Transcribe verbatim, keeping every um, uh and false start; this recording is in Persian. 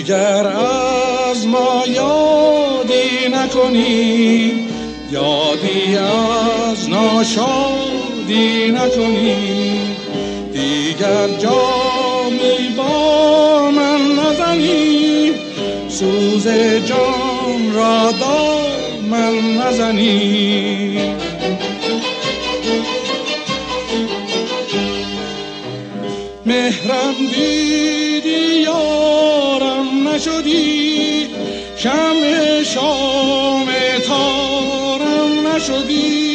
دیگر از ما یادی نکنی، یادی از ناشادی نکنی. دیگر جامی با من نزنی، سوز جان را دامن نزنی. مهرم دیدی یارم نشدی، شمع شام تارم نشدی.